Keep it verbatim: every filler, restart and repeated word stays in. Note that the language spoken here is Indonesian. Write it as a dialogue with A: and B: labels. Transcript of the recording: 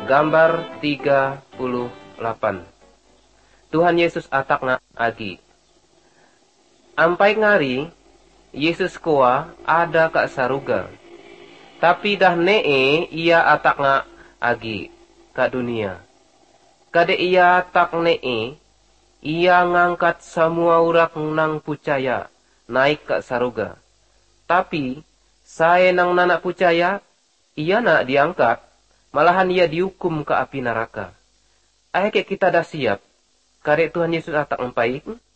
A: Gambar tiga puluh delapan. Tuhan Yesus atakna agi. Ampai ngari, Yesus koa ada kak saruga. Tapi dah nee ia atakna agi kak dunia. Kade ia tak nee, ia ngangkat semua urak nang pucaya naik kak saruga. Tapi saya nang nanak pucaya, ia nak diangkat, malahan ia dihukum ke api neraka. Ayo kita dah siap. Karek Tuhan Yesus atak empai,